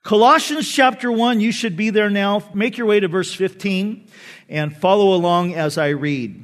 Colossians chapter 1, you should be there now. Make your way to verse 15 and follow along as I read.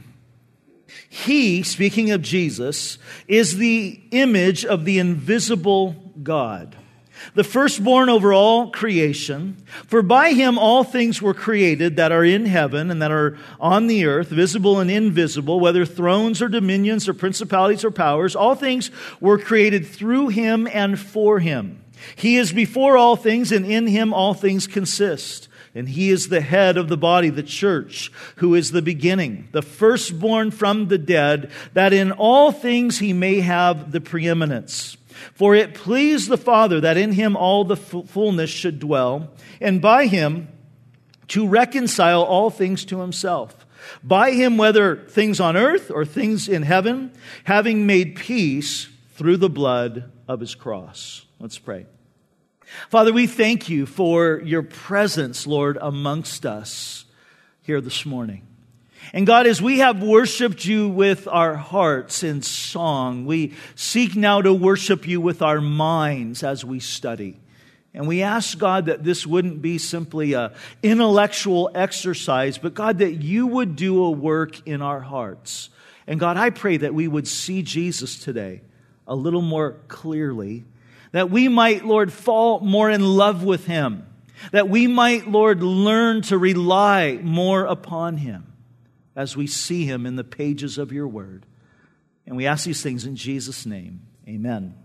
He, speaking of Jesus, is the image of the invisible God, the firstborn over all creation. For by him all things were created that are in heaven and that are on the earth, visible and invisible, whether thrones or dominions or principalities or powers. All things were created through him and for him. He is before all things, and in him all things consist. And he is the head of the body, the church, who is the beginning, the firstborn from the dead, that in all things he may have the preeminence. For it pleased the Father that in him all the fullness should dwell, and by him to reconcile all things to himself. By him, whether things on earth or things in heaven, having made peace through the blood of his cross. Let's pray. Father, we thank you for your presence, Lord, amongst us here this morning. And God, as we have worshiped you with our hearts in song, we seek now to worship you with our minds as we study. And we ask, God, that this wouldn't be simply an intellectual exercise, but God, that you would do a work in our hearts. And God, I pray that we would see Jesus today a little more clearly, that we might, Lord, fall more in love with him, that we might, Lord, learn to rely more upon him as we see him in the pages of your word. And we ask these things in Jesus' name. Amen.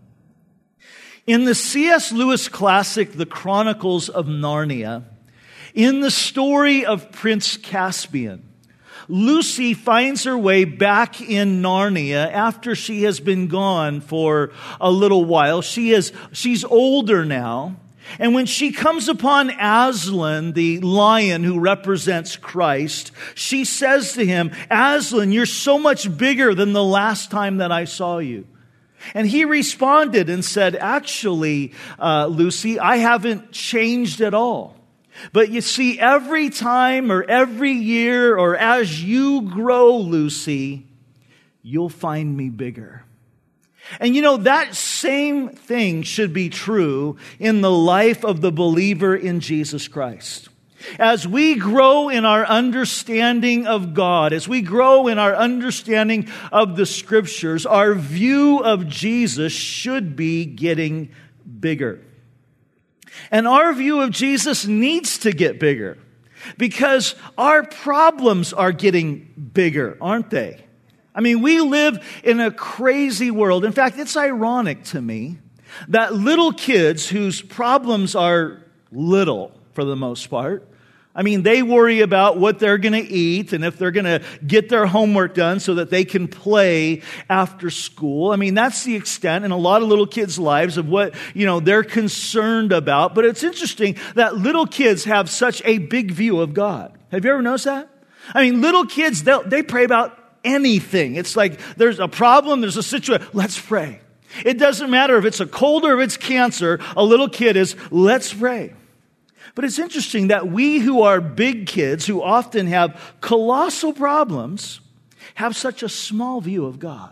In the C.S. Lewis classic, The Chronicles of Narnia, in the story of Prince Caspian, Lucy finds her way back in Narnia after she has been gone for a little while. She's older now. And when she comes upon Aslan, the lion who represents Christ, she says to him, "Aslan, you're so much bigger than the last time that I saw you." And he responded and said, "Actually, Lucy, I haven't changed at all. But you see, every time or every year or as you grow, Lucy, you'll find me bigger." And you know, that same thing should be true in the life of the believer in Jesus Christ. As we grow in our understanding of God, as we grow in our understanding of the Scriptures, our view of Jesus should be getting bigger. And our view of Jesus needs to get bigger because our problems are getting bigger, aren't they? I mean, we live in a crazy world. In fact, it's ironic to me that little kids whose problems are little for the most part, I mean, they worry about what they're going to eat and if they're going to get their homework done so that they can play after school. I mean, that's the extent in a lot of little kids' lives of what, they're concerned about. But it's interesting that little kids have such a big view of God. Have you ever noticed that? I mean, little kids, they pray about anything. It's like there's a problem, there's a situation, let's pray. It doesn't matter if it's a cold or if it's cancer, a little kid is, let's pray. But it's interesting that we who are big kids, who often have colossal problems, have such a small view of God.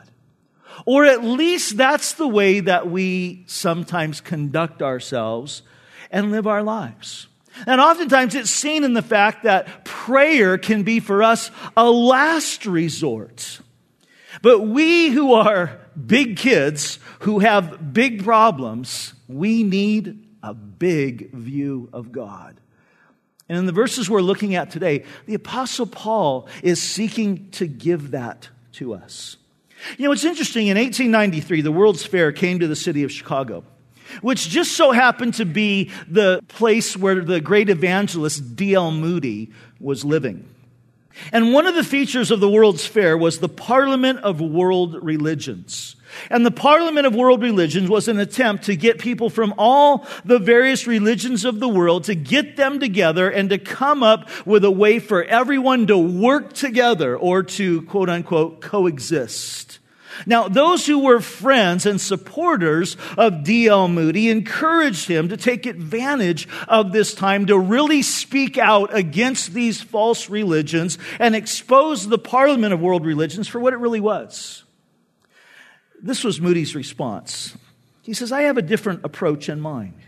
Or at least that's the way that we sometimes conduct ourselves and live our lives. And oftentimes it's seen in the fact that prayer can be for us a last resort. But we who are big kids, who have big problems, we need a big view of God. And in the verses we're looking at today, the Apostle Paul is seeking to give that to us. It's interesting. In 1893, the World's Fair came to the city of Chicago, which just so happened to be the place where the great evangelist D.L. Moody was living. And one of the features of the World's Fair was the Parliament of World Religions. And the Parliament of World Religions was an attempt to get people from all the various religions of the world, to get them together and to come up with a way for everyone to work together or to, quote unquote, coexist. Now, those who were friends and supporters of D.L. Moody encouraged him to take advantage of this time to really speak out against these false religions and expose the Parliament of World Religions for what it really was. This was Moody's response. He says, "I have a different approach in mind.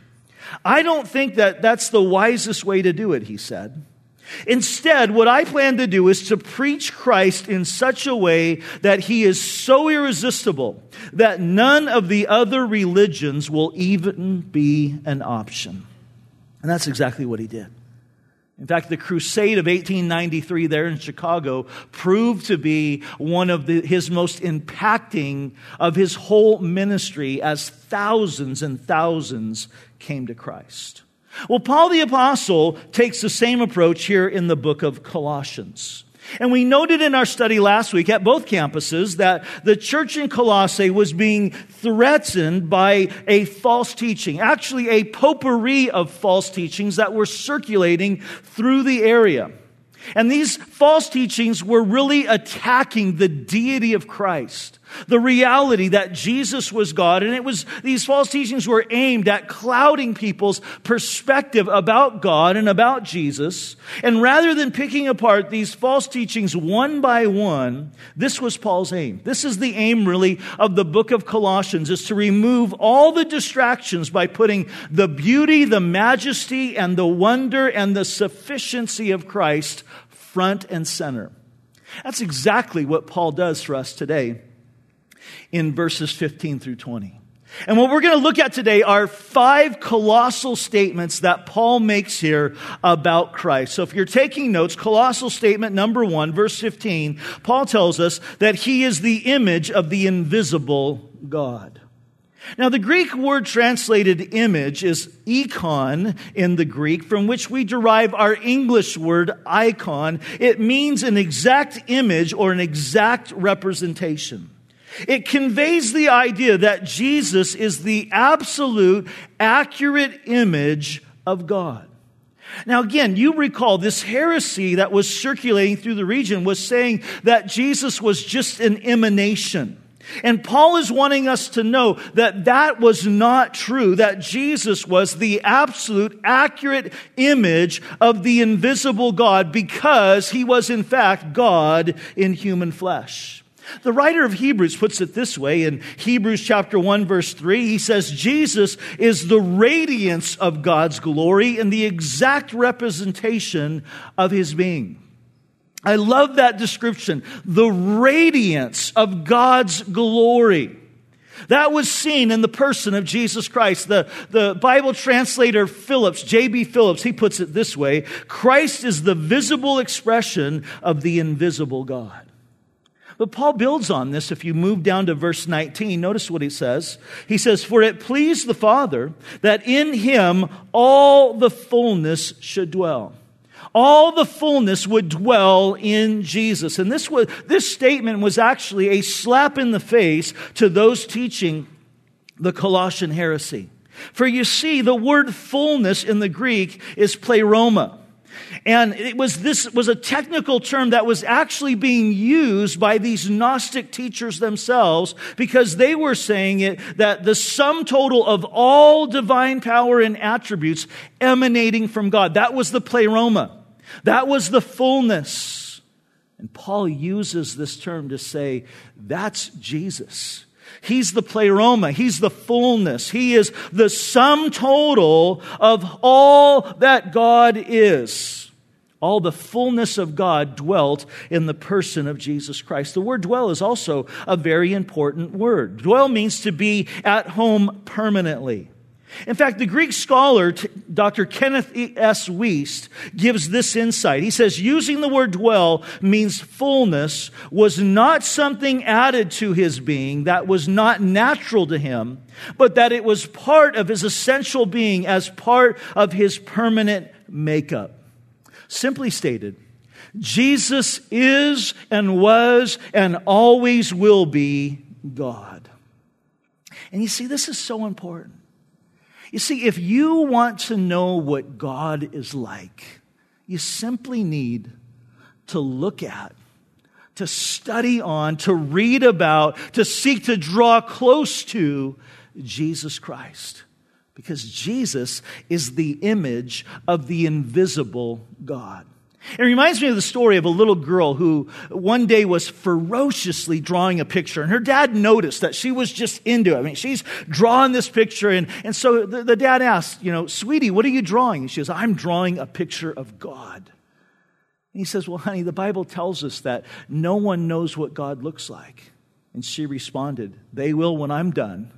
I don't think that that's the wisest way to do it, he said. Instead, what I plan to do is to preach Christ in such a way that he is so irresistible that none of the other religions will even be an option. And that's exactly what he did. In fact, the crusade of 1893 there in Chicago proved to be one of his most impacting of his whole ministry as thousands and thousands came to Christ. Well, Paul the Apostle takes the same approach here in the book of Colossians. And we noted in our study last week at both campuses that the church in Colossae was being threatened by a false teaching, actually a potpourri of false teachings that were circulating through the area. And these false teachings were really attacking the deity of Christ, the reality that Jesus was God. And these false teachings were aimed at clouding people's perspective about God and about Jesus. And rather than picking apart these false teachings one by one, this was Paul's aim. This is the aim really of the book of Colossians, is to remove all the distractions by putting the beauty, the majesty, and the wonder and the sufficiency of Christ front and center. That's exactly what Paul does for us today in verses 15 through 20. And what we're going to look at today are 5 colossal statements that Paul makes here about Christ. So if you're taking notes, colossal statement number 1, verse 15, Paul tells us that he is the image of the invisible God. Now, the Greek word translated image is ikon in the Greek, from which we derive our English word icon. It means an exact image or an exact representation. It conveys the idea that Jesus is the absolute, accurate image of God. Now again, you recall this heresy that was circulating through the region was saying that Jesus was just an emanation. And Paul is wanting us to know that that was not true, that Jesus was the absolute, accurate image of the invisible God because he was in fact God in human flesh. The writer of Hebrews puts it this way in Hebrews chapter 1, verse 3. He says, Jesus is the radiance of God's glory and the exact representation of his being. I love that description. The radiance of God's glory. That was seen in the person of Jesus Christ. The Bible translator Phillips, J.B. Phillips, he puts it this way. Christ is the visible expression of the invisible God. But Paul builds on this. If you move down to verse 19, notice what he says. He says, for it pleased the Father that in him all the fullness should dwell. All the fullness would dwell in Jesus. And this statement was actually a slap in the face to those teaching the Colossian heresy. For you see, the word fullness in the Greek is pleroma. And this was a technical term that was actually being used by these Gnostic teachers themselves because they were saying that the sum total of all divine power and attributes emanating from God, that was the pleroma. That was the fullness. And Paul uses this term to say, that's Jesus. He's the pleroma. He's the fullness. He is the sum total of all that God is. All the fullness of God dwelt in the person of Jesus Christ. The word dwell is also a very important word. Dwell means to be at home permanently. In fact, the Greek scholar, Dr. Kenneth S. Wuest, gives this insight. He says, using the word dwell means fullness was not something added to his being that was not natural to him, but that it was part of his essential being as part of his permanent makeup. Simply stated, Jesus is and was and always will be God. And you see, this is so important. You see, if you want to know what God is like, you simply need to look at, to study on, to read about, to seek to draw close to Jesus Christ. Because Jesus is the image of the invisible God. It reminds me of the story of a little girl who one day was ferociously drawing a picture. And her dad noticed that she was just into it. I mean, she's drawing this picture. And so the dad asked, sweetie, what are you drawing? And she says, I'm drawing a picture of God. And he says, well, honey, the Bible tells us that no one knows what God looks like. And she responded, they will when I'm done.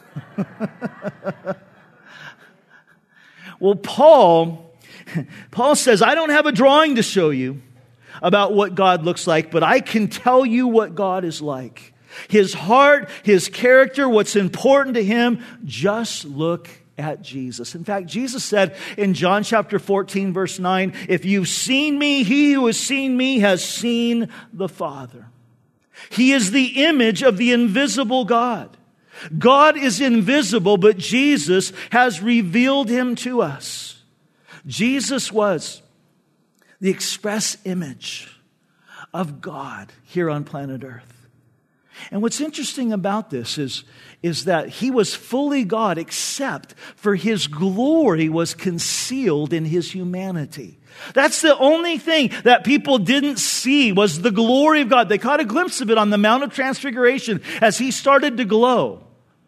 Well, Paul says, I don't have a drawing to show you about what God looks like, but I can tell you what God is like. His heart, His character, what's important to Him, just look at Jesus. In fact, Jesus said in John chapter 14, verse 9, if you've seen me, he who has seen me has seen the Father. He is the image of the invisible God. God is invisible, but Jesus has revealed Him to us. Jesus was the express image of God here on planet Earth. And what's interesting about this is that He was fully God, except for His glory was concealed in His humanity. That's the only thing that people didn't see was the glory of God. They caught a glimpse of it on the Mount of Transfiguration as He started to glow.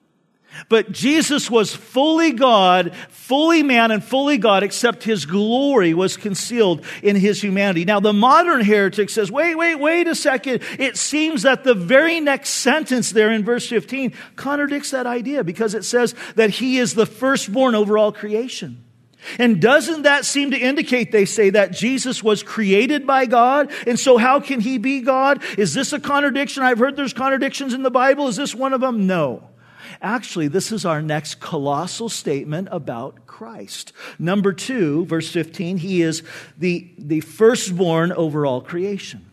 But Jesus was fully God, fully man, and fully God, except His glory was concealed in His humanity. Now, the modern heretic says, wait a second. It seems that the very next sentence there in verse 15 contradicts that idea because it says that He is the firstborn over all creation. And doesn't that seem to indicate, they say, that Jesus was created by God? And so how can He be God? Is this a contradiction? I've heard there's contradictions in the Bible. Is this one of them? No. Actually, this is our next colossal statement about Christ. Number 2, verse 15, He is the firstborn over all creation.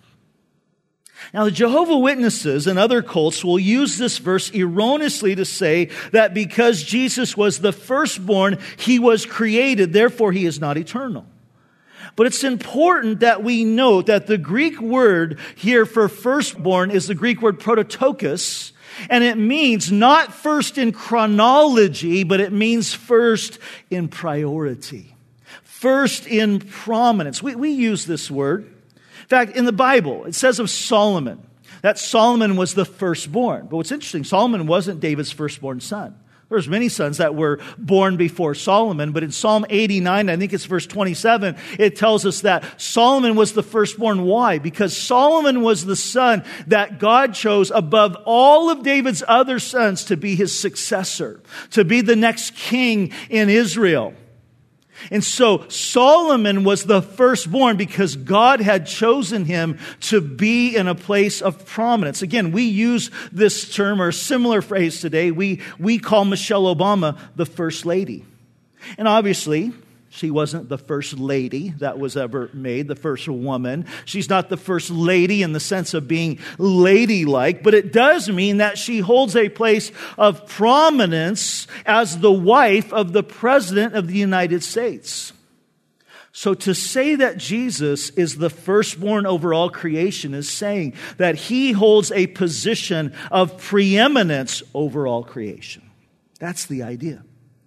Now, the Jehovah's Witnesses and other cults will use this verse erroneously to say that because Jesus was the firstborn, He was created, therefore He is not eternal. But it's important that we note that the Greek word here for firstborn is the Greek word prototokos, and it means not first in chronology, but it means first in priority, first in prominence. We use this word. In fact, in the Bible, it says of Solomon that Solomon was the firstborn. But what's interesting, Solomon wasn't David's firstborn son. There's many sons that were born before Solomon, but in Psalm 89, I think it's verse 27, it tells us that Solomon was the firstborn. Why? Because Solomon was the son that God chose above all of David's other sons to be his successor, to be the next king in Israel. And so Solomon was the firstborn because God had chosen him to be in a place of prominence. Again, we use this term or a similar phrase today. We call Michelle Obama the first lady. And obviously, she wasn't the first lady that was ever made, the first woman. She's not the first lady in the sense of being ladylike, but it does mean that she holds a place of prominence as the wife of the President of the United States. So to say that Jesus is the firstborn over all creation is saying that He holds a position of preeminence over all creation. That's the idea.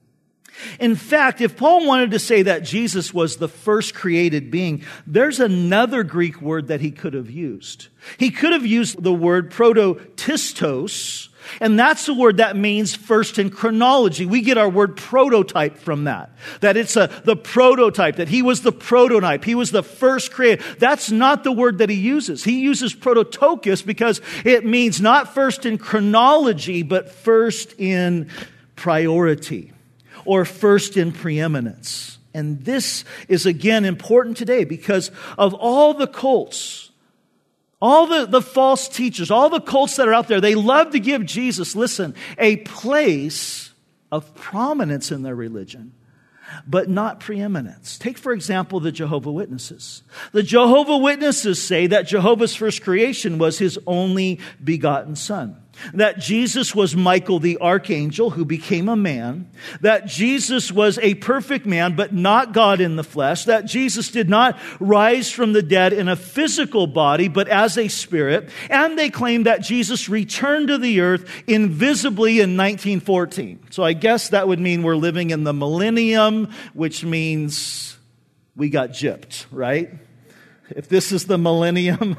In fact, if Paul wanted to say that Jesus was the first created being, there's another Greek word that he could have used. He could have used the word prototistos, and that's the word that means first in chronology. We get our word prototype from that. That it's the prototype, that He was the prototype. He was the first created. That's not the word that he uses. He uses prototokos because it means not first in chronology, but first in priority, or first in preeminence. And this is again important today because of all the cults, all the false teachers, all the cults that are out there. They love to give Jesus, listen, a place of prominence in their religion, but not preeminence. Take, for example, the Jehovah's Witnesses. The Jehovah's Witnesses say that Jehovah's first creation was His only begotten Son. That Jesus was Michael the archangel who became a man. That Jesus was a perfect man, but not God in the flesh. That Jesus did not rise from the dead in a physical body, but as a spirit. And they claim that Jesus returned to the earth invisibly in 1914. So I guess that would mean we're living in the millennium, which means we got gypped, right? If this is the millennium,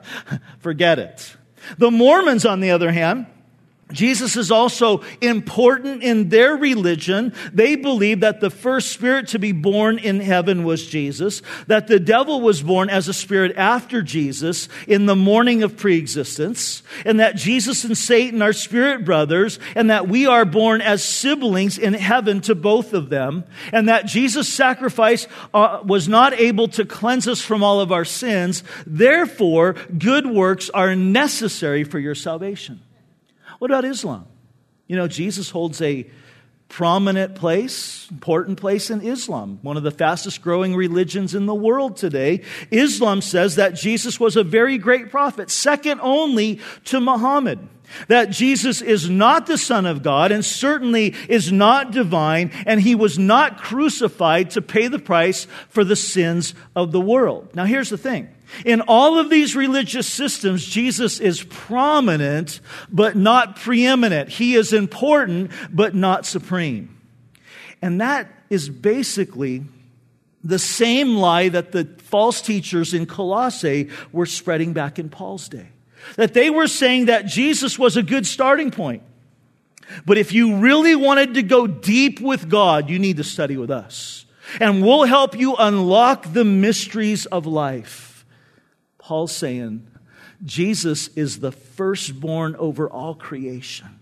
forget it. The Mormons, on the other hand, Jesus is also important in their religion. They believe that the first spirit to be born in heaven was Jesus, that the devil was born as a spirit after Jesus in the morning of preexistence, and that Jesus and Satan are spirit brothers, and that we are born as siblings in heaven to both of them, and that Jesus' sacrifice was not able to cleanse us from all of our sins. Therefore, good works are necessary for your salvation. What about Islam? You know, Jesus holds a prominent place, important place in Islam, one of the fastest growing religions in the world today. Islam says that Jesus was a very great prophet, second only to Muhammad. That Jesus is not the Son of God and certainly is not divine, and he was not crucified to pay the price for the sins of the world. Now here's the thing. In all of these religious systems, Jesus is prominent, but not preeminent. He is important, but not supreme. And that is basically the same lie that the false teachers in Colossae were spreading back in Paul's day. That they were saying that Jesus was a good starting point. But if you really wanted to go deep with God, you need to study with us. And we'll help you unlock the mysteries of life. Paul's saying, Jesus is the firstborn over all creation.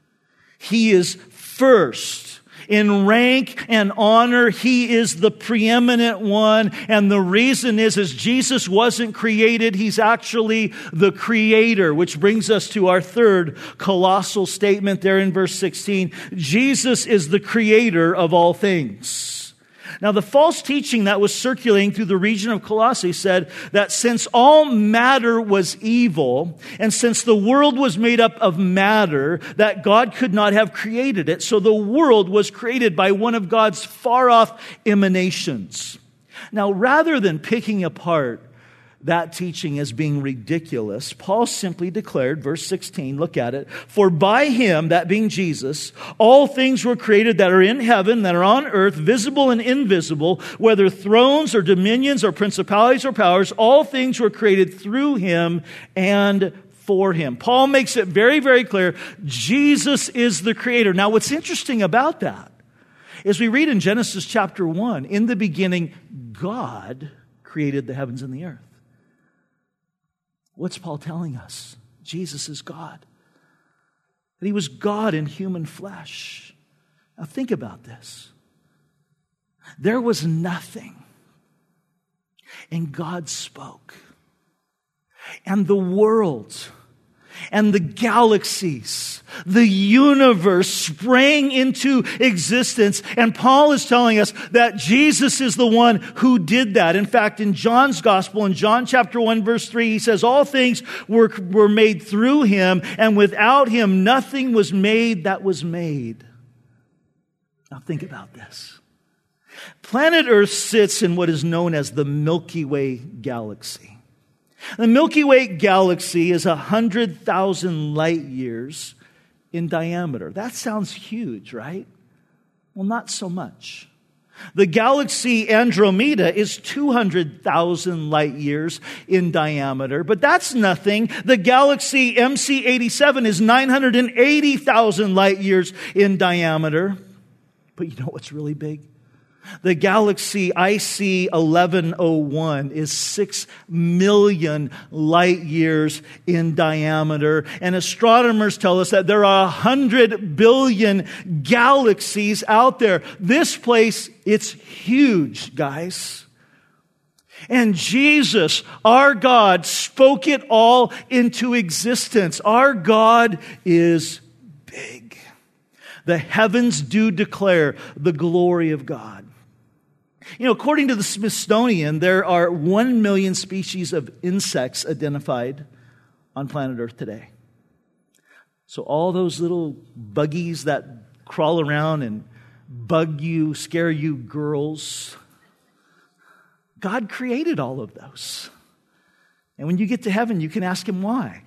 He is first. In rank and honor, he is the preeminent one. And the reason is Jesus wasn't created. He's actually the creator, which brings us to our third colossal statement there in verse 16. Jesus is the creator of all things. Now, the false teaching that was circulating through the region of Colossae said that since all matter was evil, and since the world was made up of matter, that God could not have created it. So the world was created by one of God's far-off emanations. Now, rather than picking apart that teaching as being ridiculous, Paul simply declared, verse 16, look at it, for by him, that being Jesus, all things were created that are in heaven, that are on earth, visible and invisible, whether thrones or dominions or principalities or powers, all things were created through him and for him. Paul makes it very, very clear, Jesus is the creator. Now, what's interesting about that is we read in Genesis chapter 1, in the beginning, God created the heavens and the earth. What's Paul telling us? Jesus is God. That he was God in human flesh. Now think about this. There was nothing, and God spoke. And the world and the galaxies, the universe sprang into existence. And Paul is telling us that Jesus is the one who did that. In fact, in John's gospel, in John chapter 1, verse 3, he says, all things were made through him, and without him nothing was made that was made. Now think about this. Planet Earth sits in what is known as the Milky Way galaxy. The Milky Way galaxy is 100,000 light years in diameter. That sounds huge, right? Well, not so much. The galaxy Andromeda is 200,000 light years in diameter, but that's nothing. The galaxy MC87 is 980,000 light years in diameter. But you know what's really big? The galaxy IC 1101 is 6 million light years in diameter. And astronomers tell us that there are 100 billion galaxies out there. This place, it's huge, guys. And Jesus, our God, spoke it all into existence. Our God is big. The heavens do declare the glory of God. You know, according to the Smithsonian, there are 1 million species of insects identified on planet Earth today. So all those little buggies that crawl around and bug you, scare you girls, God created all of those. And when you get to heaven, you can ask him why.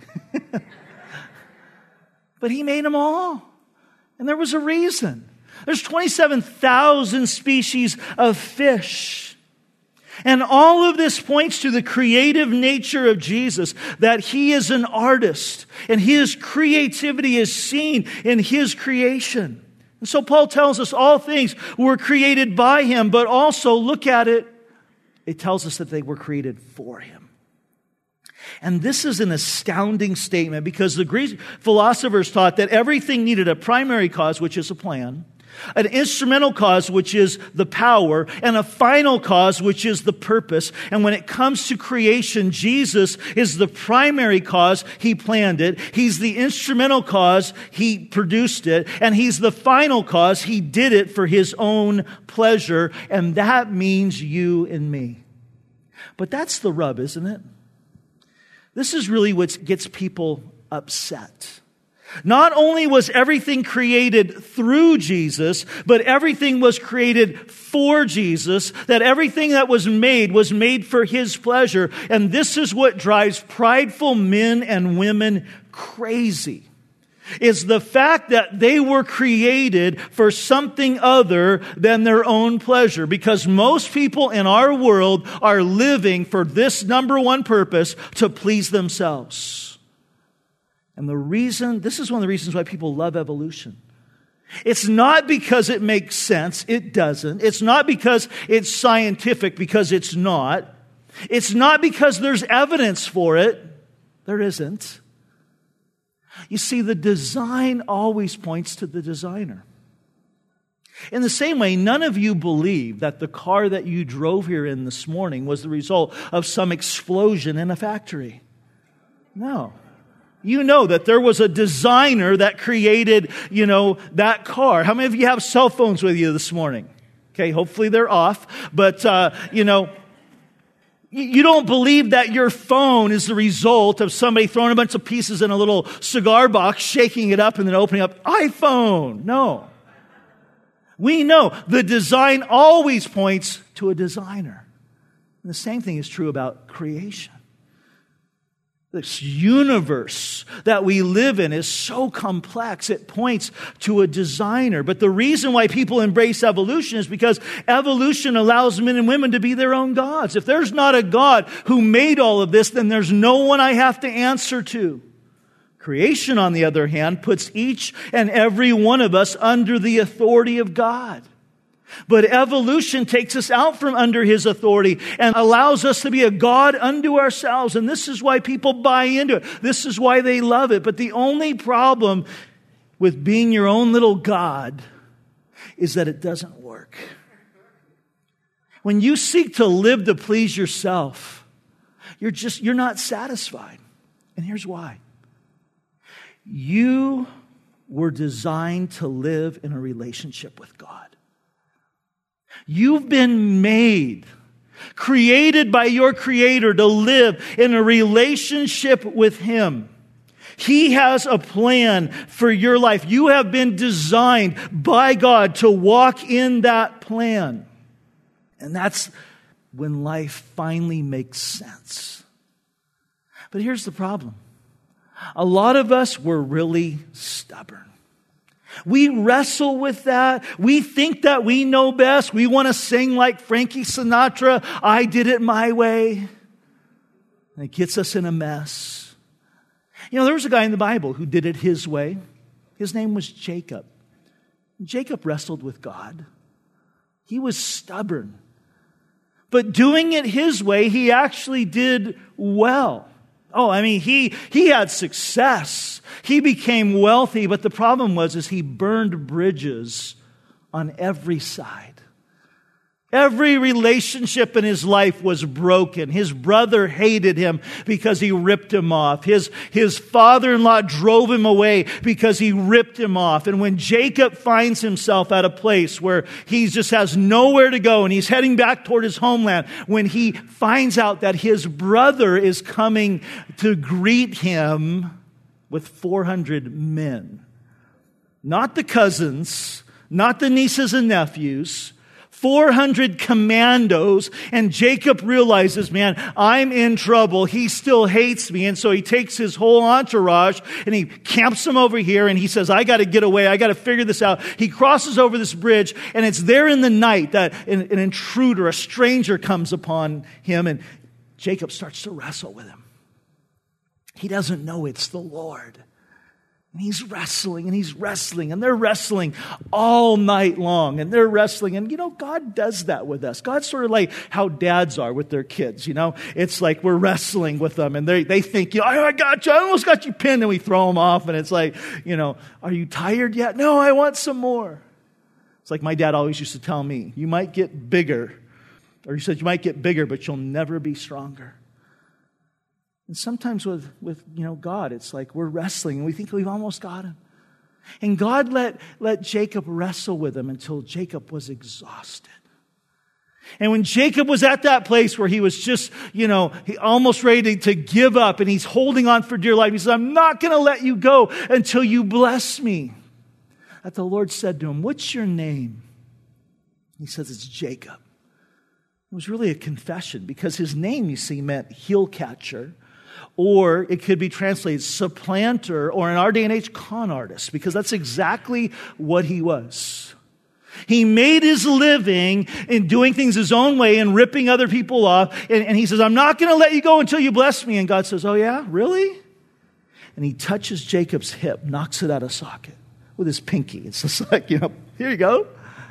But he made them all. And there was a reason. There's 27,000 species of fish. And all of this points to the creative nature of Jesus, that He is an artist and His creativity is seen in His creation. And so Paul tells us all things were created by Him, but also, look at it, it tells us that they were created for Him. And this is an astounding statement because the Greek philosophers taught that everything needed a primary cause, which is a plan, an instrumental cause, which is the power, and a final cause, which is the purpose. And when it comes to creation, Jesus is the primary cause. He planned it. He's the instrumental cause. He produced it. And He's the final cause. He did it for His own pleasure. And that means you and me. But that's the rub, isn't it? This is really what gets people upset. Not only was everything created through Jesus, but everything was created for Jesus, that everything that was made for His pleasure. And this is what drives prideful men and women crazy, is the fact that they were created for something other than their own pleasure. Because most people in our world are living for this number one purpose, to please themselves. And this is one of the reasons why people love evolution. It's not because it makes sense. It doesn't. It's not because it's scientific, because it's not. It's not because there's evidence for it. There isn't. You see, the design always points to the designer. In the same way, none of you believe that the car that you drove here in this morning was the result of some explosion in a factory. No. You know that there was a designer that created, that car. How many of you have cell phones with you this morning? Okay, hopefully they're off. But, you don't believe that your phone is the result of somebody throwing a bunch of pieces in a little cigar box, shaking it up, and then opening up iPhone. No. We know the design always points to a designer. And the same thing is true about creation. This universe that we live in is so complex, it points to a designer. But the reason why people embrace evolution is because evolution allows men and women to be their own gods. If there's not a God who made all of this, then there's no one I have to answer to. Creation, on the other hand, puts each and every one of us under the authority of God. But evolution takes us out from under His authority and allows us to be a God unto ourselves. And this is why people buy into it. This is why they love it. But the only problem with being your own little God is that it doesn't work. When you seek to live to please yourself, you're not satisfied. And here's why. You were designed to live in a relationship with God. You've been made, created by your Creator to live in a relationship with Him. He has a plan for your life. You have been designed by God to walk in that plan. And that's when life finally makes sense. But here's the problem. A lot of us were really stubborn. We wrestle with that. We think that we know best. We want to sing like Frankie Sinatra, I did it my way. And it gets us in a mess. There was a guy in the Bible who did it his way. His name was Jacob. Jacob wrestled with God. He was stubborn. But doing it his way, he actually did well. He had success. He became wealthy, but the problem was he burned bridges on every side. Every relationship in his life was broken. His brother hated him because he ripped him off. His father-in-law drove him away because he ripped him off. And when Jacob finds himself at a place where he just has nowhere to go and he's heading back toward his homeland, when he finds out that his brother is coming to greet him with 400 men, not the cousins, not the nieces and nephews, 400 commandos, and Jacob realizes, man, I'm in trouble. He still hates me. And so he takes his whole entourage and he camps them over here and he says, I got to get away. I got to figure this out. He crosses over this bridge, and it's there in the night that an intruder, a stranger, comes upon him, and Jacob starts to wrestle with him. He doesn't know it's the Lord. And he's wrestling and he's wrestling, and they're wrestling all night long, and they're wrestling. And God does that with us. God's sort of like how dads are with their kids. It's like we're wrestling with them, and they think, I got you. I almost got you pinned, and we throw them off. And it's like, are you tired yet? No, I want some more. It's like my dad always used to tell me, you might get bigger, or he said, you might get bigger, but you'll never be stronger. And sometimes with God, it's like we're wrestling and we think we've almost got him. And God let Jacob wrestle with him until Jacob was exhausted. And when Jacob was at that place where he was just, he almost ready to give up, and he's holding on for dear life, he says, I'm not going to let you go until you bless me. That the Lord said to him, what's your name? He says, it's Jacob. It was really a confession, because his name, you see, meant heel catcher. Or it could be translated supplanter, or in our day and age, con artist, because that's exactly what he was. He made his living in doing things his own way and ripping other people off. And he says, I'm not going to let you go until you bless me. And God says, oh yeah, really? And he touches Jacob's hip, knocks it out of socket with his pinky. It's just like, here you go.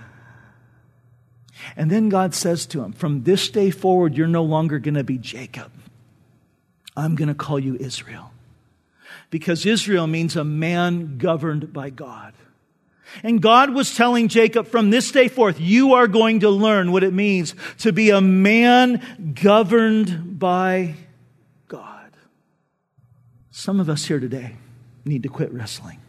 And then God says to him, from this day forward, you're no longer going to be Jacob. I'm going to call you Israel. Because Israel means a man governed by God. And God was telling Jacob, from this day forth, you are going to learn what it means to be a man governed by God. Some of us here today need to quit wrestling.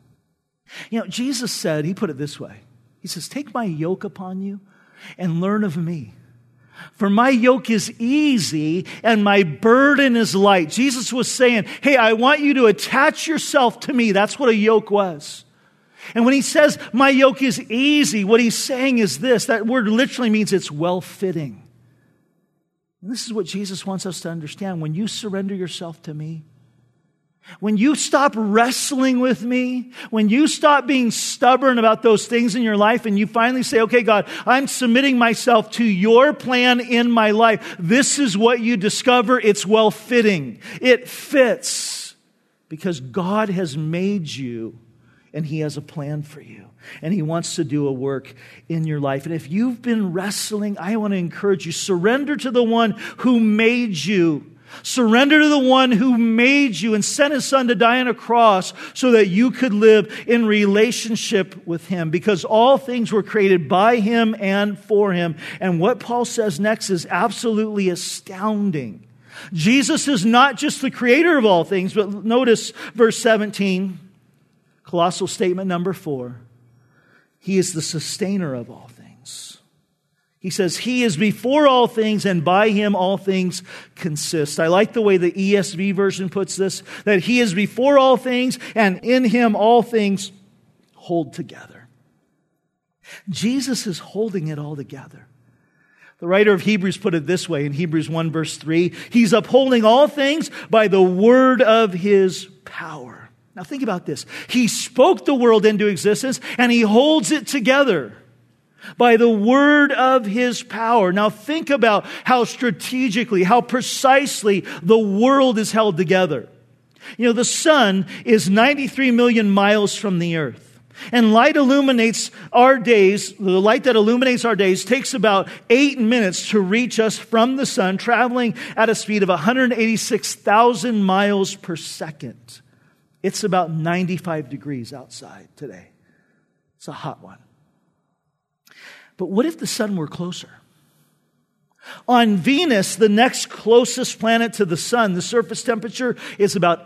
Jesus said, he put it this way. He says, take my yoke upon you and learn of me. For my yoke is easy and my burden is light. Jesus was saying, hey, I want you to attach yourself to me. That's what a yoke was. And when he says, my yoke is easy, what he's saying is this. That word literally means it's well-fitting. And this is what Jesus wants us to understand. When you surrender yourself to me, when you stop wrestling with me, when you stop being stubborn about those things in your life, and you finally say, okay, God, I'm submitting myself to your plan in my life. This is what you discover. It's well-fitting. It fits because God has made you and he has a plan for you. And he wants to do a work in your life. And if you've been wrestling, I want to encourage you, surrender to the one who made you. Surrender to the one who made you and sent his son to die on a cross so that you could live in relationship with him, because all things were created by him and for him. And what Paul says next is absolutely astounding. Jesus is not just the creator of all things, but notice verse 17, colossal statement number 4. He is the sustainer of all things. He says, he is before all things, and by him all things consist. I like the way the ESV version puts this, that he is before all things, and in him all things hold together. Jesus is holding it all together. The writer of Hebrews put it this way in Hebrews 1 verse 3, he's upholding all things by the word of his power. Now think about this. He spoke the world into existence, and he holds it together by the word of his power. Now think about how strategically, how precisely the world is held together. The sun is 93 million miles from the earth. And light illuminates our days. The light that illuminates our days takes about 8 minutes to reach us from the sun, traveling at a speed of 186,000 miles per second. It's about 95 degrees outside today. It's a hot one. But what if the sun were closer? On Venus, the next closest planet to the sun, the surface temperature is about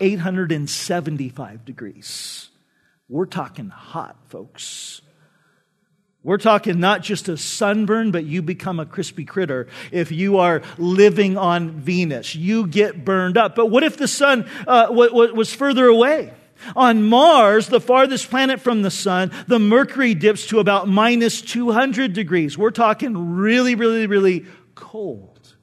875 degrees. We're talking hot, folks. We're talking not just a sunburn, but you become a crispy critter if you are living on Venus. You get burned up. But what if the sun was further away? On Mars, the farthest planet from the sun, the mercury dips to about minus 200 degrees. We're talking really, really, really cold.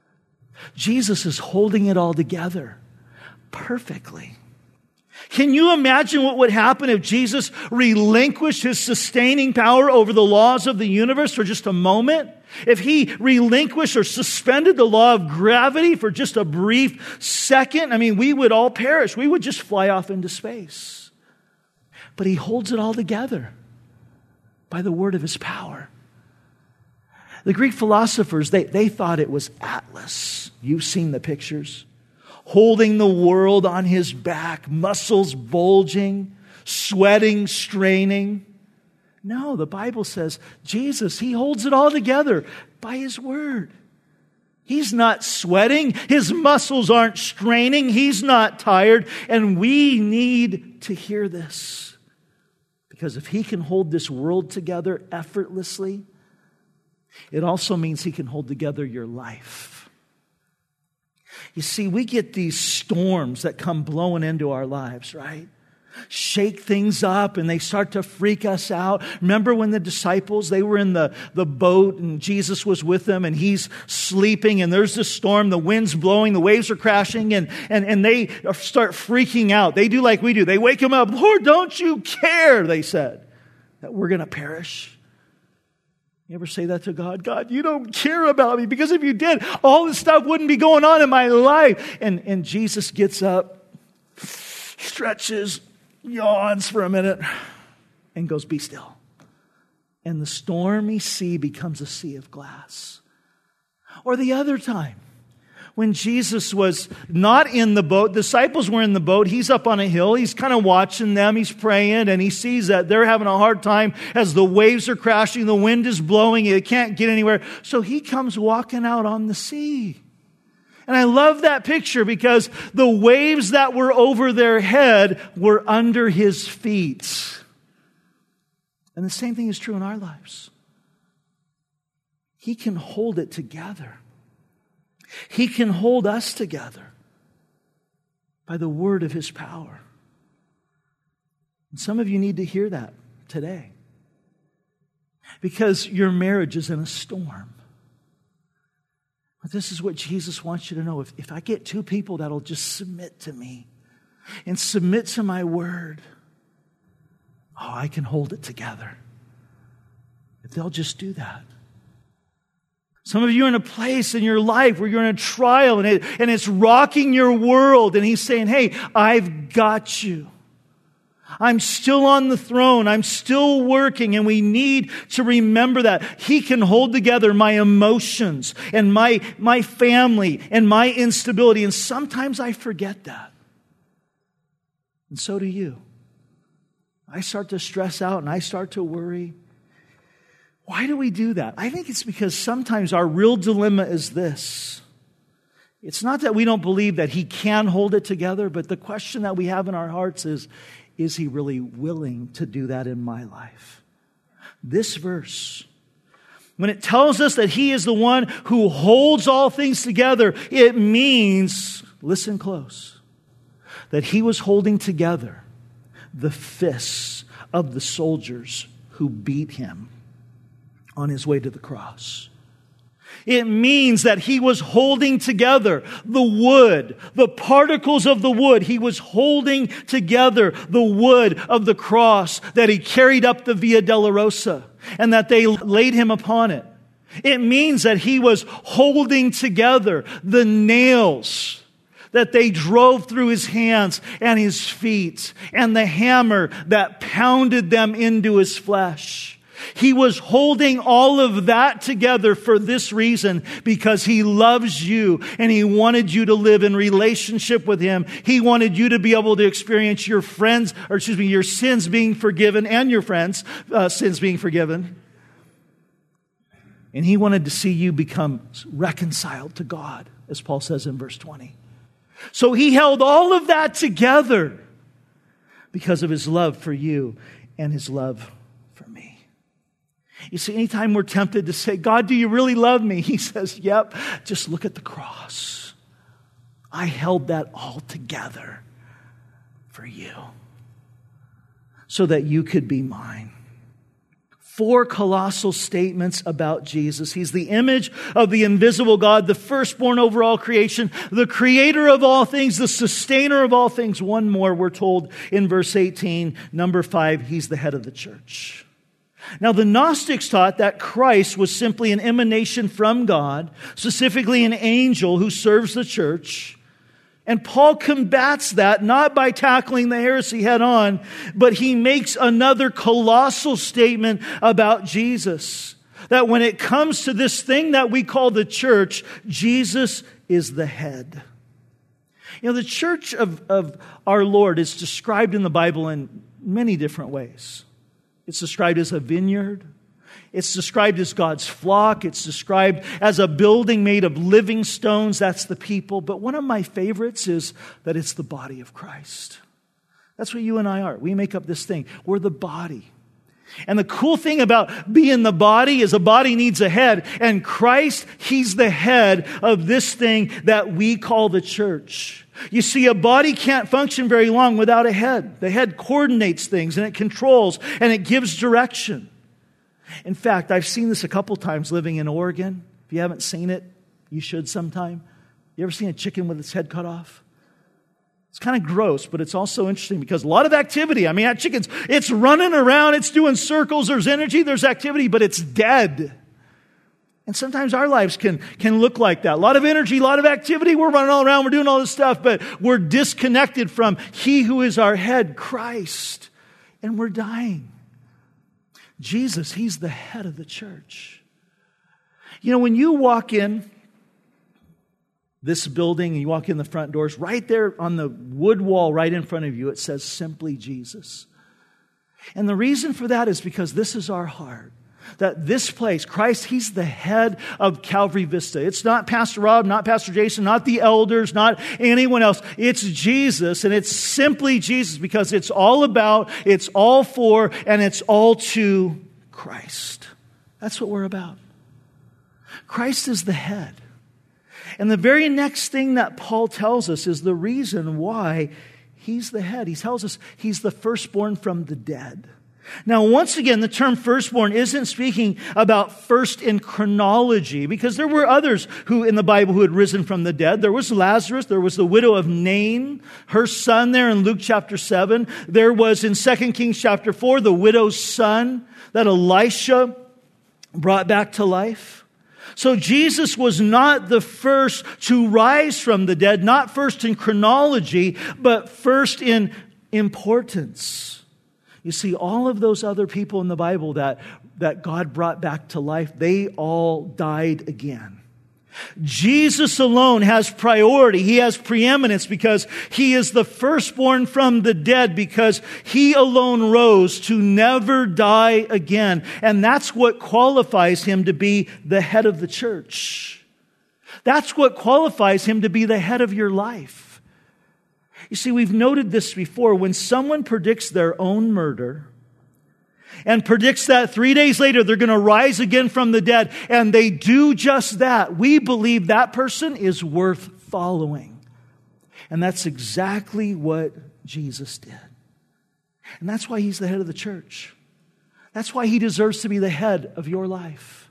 Jesus is holding it all together perfectly. Can you imagine what would happen if Jesus relinquished his sustaining power over the laws of the universe for just a moment? If he relinquished or suspended the law of gravity for just a brief second, we would all perish. We would just fly off into space. But he holds it all together by the word of his power. The Greek philosophers, they thought it was Atlas. You've seen the pictures. Holding the world on his back, muscles bulging, sweating, straining. No, the Bible says Jesus, he holds it all together by his word. He's not sweating. His muscles aren't straining. He's not tired. And we need to hear this. Because if he can hold this world together effortlessly, it also means he can hold together your life. You see, we get these storms that come blowing into our lives, right? Shake things up and they start to freak us out. Remember when the disciples, they were in the boat and Jesus was with them and he's sleeping and there's this storm, the wind's blowing, the waves are crashing and they start freaking out. They do like we do. They wake him up. Lord, don't you care, they said, that we're going to perish? You ever say that to God? God, you don't care about me, because if you did, all this stuff wouldn't be going on in my life. And Jesus gets up, stretches, yawns for a minute, and goes, be still. And the stormy sea becomes a sea of glass. Or the other time, when Jesus was not in the boat, the disciples were in the boat, he's up on a hill, he's kind of watching them, he's praying, and he sees that they're having a hard time as the waves are crashing, the wind is blowing, they can't get anywhere. So he comes walking out on the sea. And I love that picture because the waves that were over their head were under his feet. And the same thing is true in our lives. He can hold it together. He can hold us together by the word of his power. And some of you need to hear that today, because your marriage is in a storm. But this is what Jesus wants you to know. If I get two people that'll just submit to me and submit to my word, I can hold it together. If they'll just do that. Some of you are in a place in your life where you're in a trial and it's rocking your world. And he's saying, hey, I've got you. I'm still on the throne. I'm still working. And we need to remember that. He can hold together my emotions and my family and my instability. And sometimes I forget that. And so do you. I start to stress out and I start to worry. Why do we do that? I think it's because sometimes our real dilemma is this. It's not that we don't believe that he can hold it together, but the question that we have in our hearts is he really willing to do that in my life? This verse, when it tells us that he is the one who holds all things together, it means, listen close, that he was holding together the fists of the soldiers who beat him on his way to the cross. It means that he was holding together the wood, the particles of the wood. He was holding together the wood of the cross that he carried up the Via Dolorosa and that they laid him upon it. It means that he was holding together the nails that they drove through his hands and his feet and the hammer that pounded them into his flesh. He was holding all of that together for this reason, because he loves you and he wanted you to live in relationship with him. He wanted you to be able to experience your sins being forgiven and your friends' sins being forgiven. And he wanted to see you become reconciled to God, as Paul says in verse 20. So he held all of that together because of his love for you and his love for me. You see, anytime we're tempted to say, God, do you really love me? He says, yep, just look at the cross. I held that all together for you. so that you could be mine. 4 colossal statements about Jesus. He's the image of the invisible God, the firstborn over all creation, the creator of all things, the sustainer of all things. One more, we're told in verse 18, number 5, he's the head of the church. Now, the Gnostics taught that Christ was simply an emanation from God, specifically an angel who serves the church. And Paul combats that not by tackling the heresy head on, but he makes another colossal statement about Jesus. That when it comes to this thing that we call the church, Jesus is the head. You know, the church of our Lord is described in the Bible in many different ways. It's described as a vineyard. It's described as God's flock. It's described as a building made of living stones. That's the people. But one of my favorites is that it's the body of Christ. That's what you and I are. We make up this thing. We're the body. And the cool thing about being the body is a body needs a head. And Christ, He's the head of this thing that we call the church. You see, a body can't function very long without a head. The head coordinates things and it controls and it gives direction. In fact, I've seen this a couple times living in Oregon. If you haven't seen it, you should sometime. You ever seen a chicken with its head cut off? It's kind of gross, but it's also interesting because a lot of activity. I mean, that chicken's, it's running around, it's doing circles, there's energy, there's activity, but it's dead. And sometimes our lives can look like that. A lot of energy, a lot of activity. We're running all around. We're doing all this stuff, but we're disconnected from He who is our head, Christ. And we're dying. Jesus, He's the head of the church. You know, when you walk in this building and you walk in the front doors, right there on the wood wall right in front of you, it says simply Jesus. And the reason for that is because this is our heart. That this place, Christ, He's the head of Calvary Vista. It's not Pastor Rob, not Pastor Jason, not the elders, not anyone else. It's Jesus, and it's simply Jesus because it's all about, it's all for, and it's all to Christ. That's what we're about. Christ is the head. And the very next thing that Paul tells us is the reason why He's the head. He tells us He's the firstborn from the dead. Now, once again, the term firstborn isn't speaking about first in chronology, because there were others who in the Bible who had risen from the dead. There was Lazarus. There was the widow of Nain, her son there in Luke chapter 7. There was in 2 Kings chapter 4, the widow's son that Elisha brought back to life. So Jesus was not the first to rise from the dead, not first in chronology, but first in importance. You see, all of those other people in the Bible that God brought back to life, they all died again. Jesus alone has priority. He has preeminence because He is the firstborn from the dead, because He alone rose to never die again. And that's what qualifies Him to be the head of the church. That's what qualifies Him to be the head of your life. You see, we've noted this before. When someone predicts their own murder and predicts that 3 days later they're going to rise again from the dead, and they do just that, we believe that person is worth following. And that's exactly what Jesus did. And that's why He's the head of the church. That's why He deserves to be the head of your life.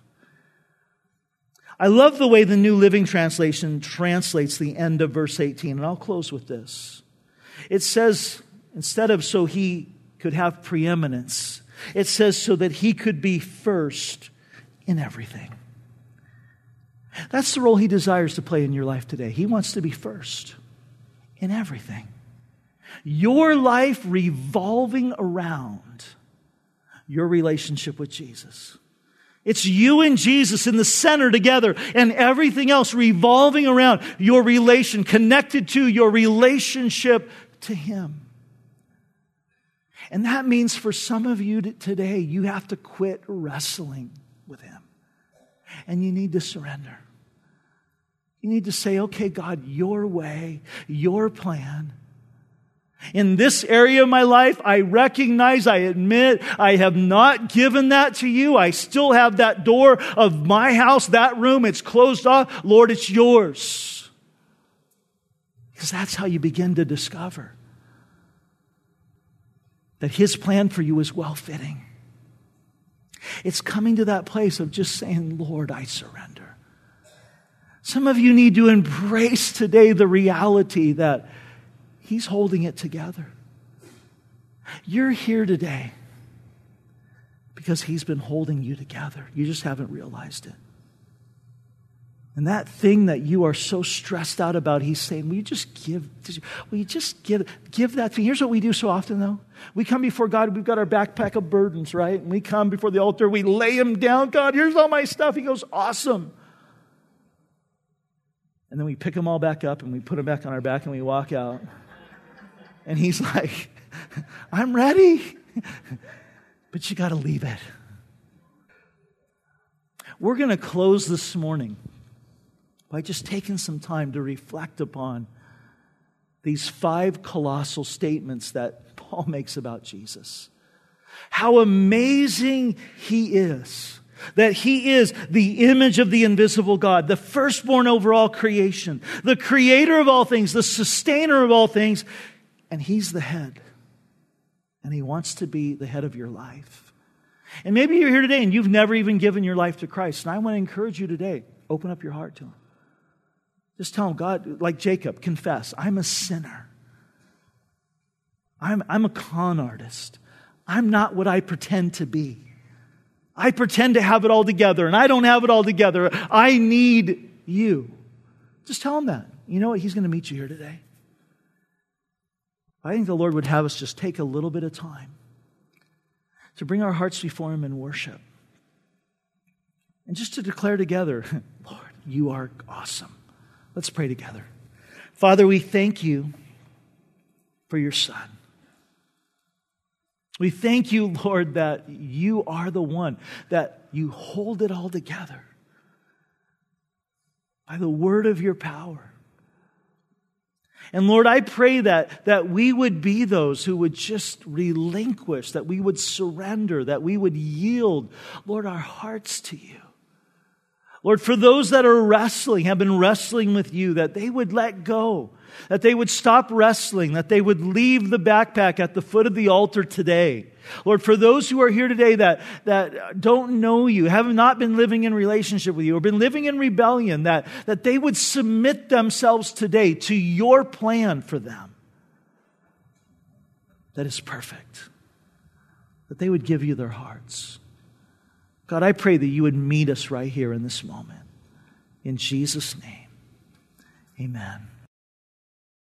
I love the way the New Living Translation translates the end of verse 18, and I'll close with this. It says, instead of so He could have preeminence, it says so that He could be first in everything. That's the role He desires to play in your life today. He wants to be first in everything. Your life revolving around your relationship with Jesus. It's you and Jesus in the center together, and everything else revolving around your relation, connected to your relationship to Him. And that means for some of you today, you have to quit wrestling with Him. And you need to surrender. You need to say, okay, God, your way, your plan. In this area of my life, I recognize, I admit, I have not given that to you. I still have that door of my house, that room, it's closed off. Lord, it's yours. Because that's how you begin to discover that His plan for you is well-fitting. It's coming to that place of just saying, Lord, I surrender. Some of you need to embrace today the reality that He's holding it together. You're here today because He's been holding you together. You just haven't realized it. And that thing that you are so stressed out about, He's saying, will you just give that thing? Here's what we do so often, though. We come before God, we've got our backpack of burdens, right? And we come before the altar, we lay them down. God, here's all my stuff. He goes, awesome. And then we pick them all back up and we put them back on our back and we walk out. And He's like, I'm ready. But you got to leave it. We're going to close this morning by just taking some time to reflect upon these 5 colossal statements that Paul makes about Jesus. How amazing He is. That He is the image of the invisible God, the firstborn over all creation, the creator of all things, the sustainer of all things, and He's the head. And He wants to be the head of your life. And maybe you're here today and you've never even given your life to Christ. And I want to encourage you today, open up your heart to Him. Just tell Him, God, like Jacob, confess, I'm a sinner. I'm a con artist. I'm not what I pretend to be. I pretend to have it all together, and I don't have it all together. I need You. Just tell Him that. You know what? He's going to meet you here today. I think the Lord would have us just take a little bit of time to bring our hearts before Him in worship. And just to declare together, Lord, You are awesome. Let's pray together. Father, we thank You for Your Son. We thank You, Lord, that You are the one, that You hold it all together by the word of Your power. And Lord, I pray that we would be those who would just relinquish, that we would surrender, that we would yield, Lord, our hearts to You. Lord, for those that are wrestling, have been wrestling with You, that they would let go, that they would stop wrestling, that they would leave the backpack at the foot of the altar today. Lord, for those who are here today that don't know You, have not been living in relationship with You, or been living in rebellion, that they would submit themselves today to Your plan for them that is perfect, that they would give You their hearts. God, I pray that You would meet us right here in this moment. In Jesus' name, amen.